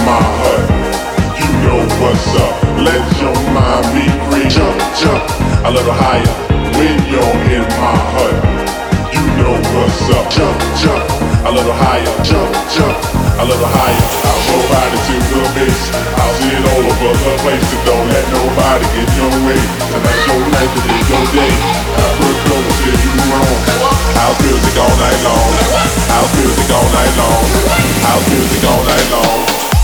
my hut. You know what's up. Let your mind be free. Jump, jump a little higher when you're in my hut. You know what's up. Jump, jump a little higher. Jump, jump a little higher. I'll go body to the base. I'll see it all over the place. So don't let nobody get your way. Tonight's your night, today's your day. We're close till you wrong. House music all night long. House music all night long. House music all night long.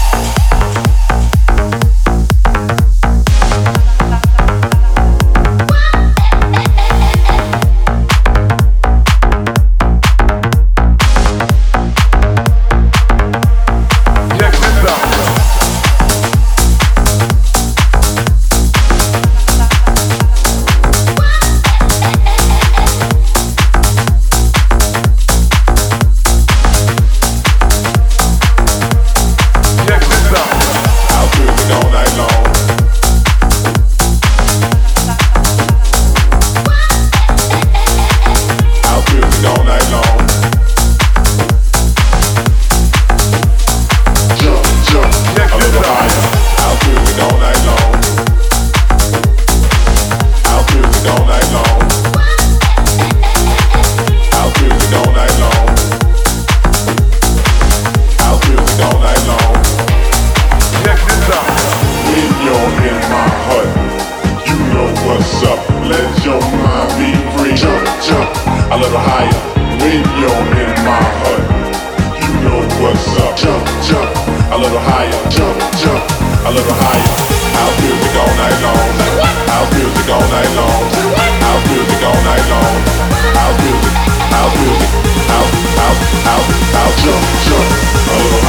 Let your mind be free. Jump, jump a little higher when you're in my hut. You know what's up. Jump, jump a little higher. Jump, jump a little higher. House music all night long. House music all night long. House music all night long. House music, house music, house, house, house, house. Jump, jump a little